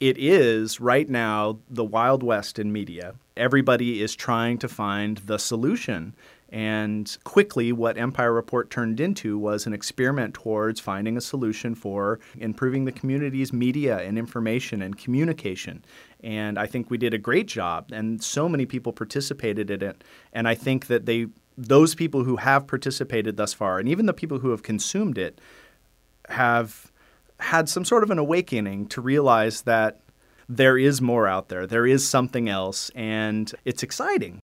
it is right now the Wild West in media. Everybody is trying to find the solution. And quickly, what Empire Report turned into was an experiment towards finding a solution for improving the community's media and information and communication. And I think we did a great job, and so many people participated in it. And I think that those people who have participated thus far, and even the people who have consumed it, have had some sort of an awakening to realize that there is more out there. There is something else, and it's exciting.